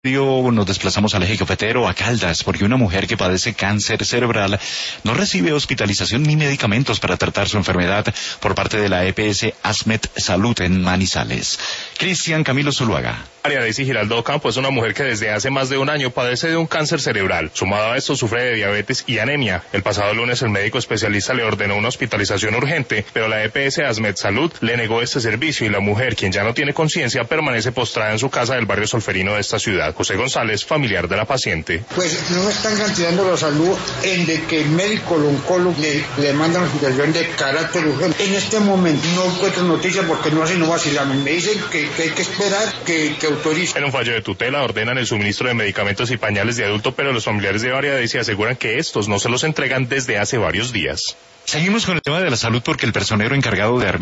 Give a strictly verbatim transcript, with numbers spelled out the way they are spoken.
Nos desplazamos al eje cafetero, a Caldas, porque una mujer que padece cáncer cerebral no recibe hospitalización ni medicamentos para tratar su enfermedad por parte de la E P S Asmet Salud en Manizales. Cristian Camilo Zuluaga. María Daisy Giraldo Campo es una mujer que desde hace más de un año padece de un cáncer cerebral. Sumado a esto, sufre de diabetes y anemia. El pasado lunes el médico especialista le ordenó una hospitalización urgente, pero la E P S Asmet Salud le negó este servicio y la mujer, quien ya no tiene conciencia, permanece postrada en su casa del barrio Solferino de esta ciudad. José González, familiar de la paciente. Pues no están garantizando la salud en de que el médico, el oncólogo, le, le manda una situación de carácter urgente. En este momento no encuentro noticias porque no hacen no vacilan. Me dicen que, que hay que esperar que, que autorice. En un fallo de tutela ordenan el suministro de medicamentos y pañales de adulto, pero los familiares de María Daisy aseguran que estos no se los entregan desde hace varios días. Seguimos con el tema de la salud porque el personero encargado de